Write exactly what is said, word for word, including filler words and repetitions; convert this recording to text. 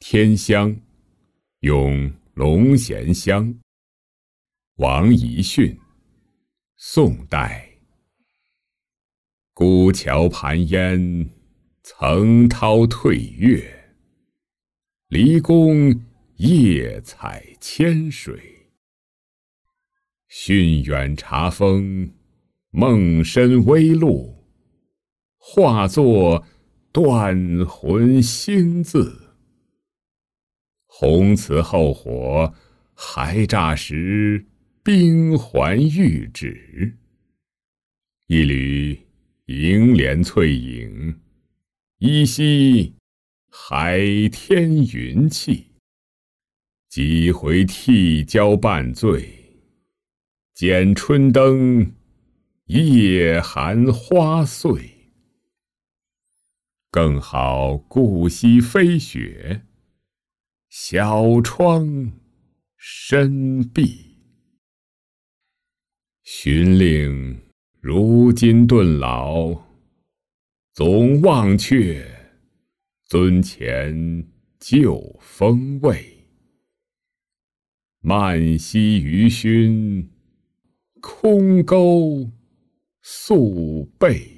天香，咏龙涎香。王遗训，宋代。孤桥盘烟，层涛退月。离宫夜采千水。讯远察风，梦深微露。化作断魂星字。红瓷后火，还乍时冰环玉指。一缕银帘翠影，依稀海天云气。几回替交半醉，剪春灯，夜寒花碎。更好顾惜飞雪，小窗深闭。寻令如今顿老，总忘却尊前旧风味。漫溪余熏，空钩宿背。